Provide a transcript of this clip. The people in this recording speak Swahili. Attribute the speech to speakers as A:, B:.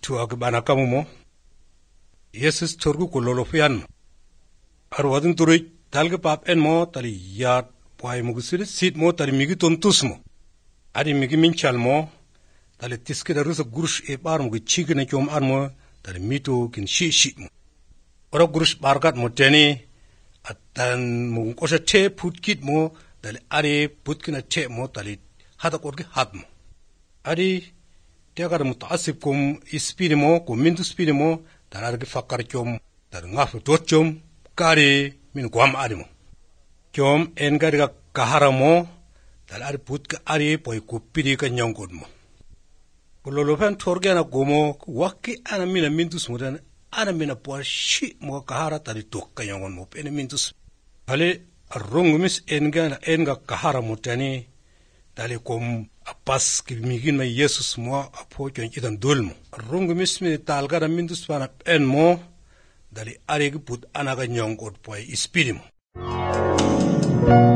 A: tuwa banakamu mo yesus torgu kololofian arwadun turuj talga pap en mo tali yat pwai mugisir sit mo tali migi tontus mo adi migi minchal mo tali tiske da rusa gurush e bar mugi chigi na chom ar mo tali mito kin shi mo ora gurush bargat mo teni atan mugun kosha te putkit mo tali ari putkina te mo tali hada korgi had mo adi tiagada mutaasib kum ispiri mo kum mintu spiri mo tali argi fakar chom tali ngafu tot chom kari min guam ari mo chom en gari ka kahara mo tali ari putka ari poi kupiri ka nyongkod mo kulolofen torge na gomo waki ana mina mintus mo dan ana mina po shi mo kahara tali tok ka nyongon mo pene mintus hale arrongumis en ga kahara mo tani tali kom apas kimigin ma yesus mo apo chon idan dulmo arrongumis mi talgara mintus pana en mo dali aregi put anaga nyongkod poi ispirimo